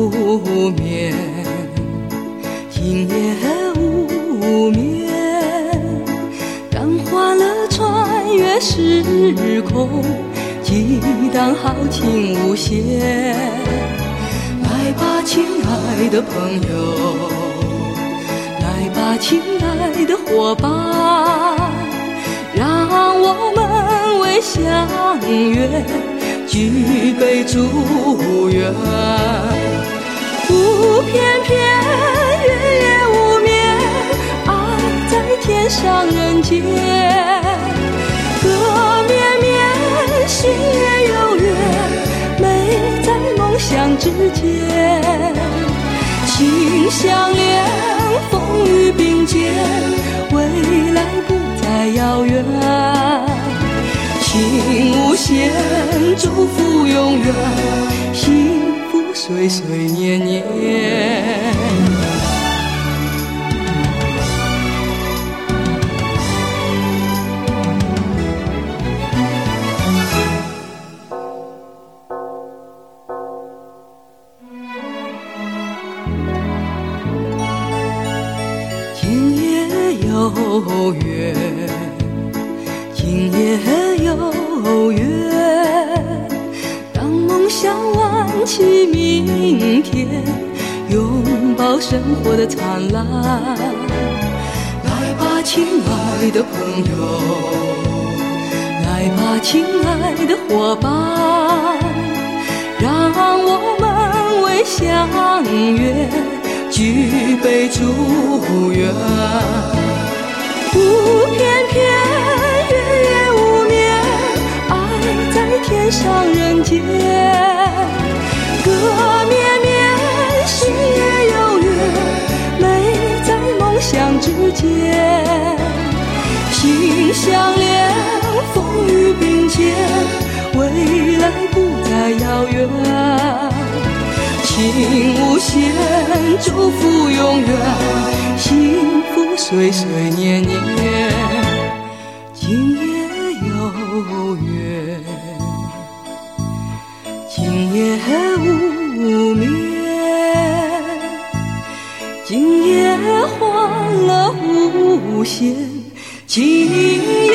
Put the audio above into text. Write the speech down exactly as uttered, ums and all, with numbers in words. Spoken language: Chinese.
无眠，今夜无眠，感化了穿越时空，激荡豪情无限。来吧，亲爱的朋友，来吧，亲爱的伙伴，让我们为相约举杯祝愿。不偏偏月夜无眠，爱在天上人间。歌绵绵，心也有约，美在梦想之间。心相连，风雨并肩，未来不再遥远。情无限，祝福永远，幸福岁岁年年。今夜有约，今夜有约，让梦想挽起明天，拥抱生活的灿烂。来吧，亲爱的朋友，来吧，亲爱的伙伴，让我们为相约举杯祝愿。不偏偏月夜无眠，爱在天上人间。歌绵绵，心也有约，美在梦想之间。心相连，风雨并肩，未来不再遥远。情无限，祝福永远，幸福岁岁年年。今夜有约，今夜无眠，今夜欢乐无限，今夜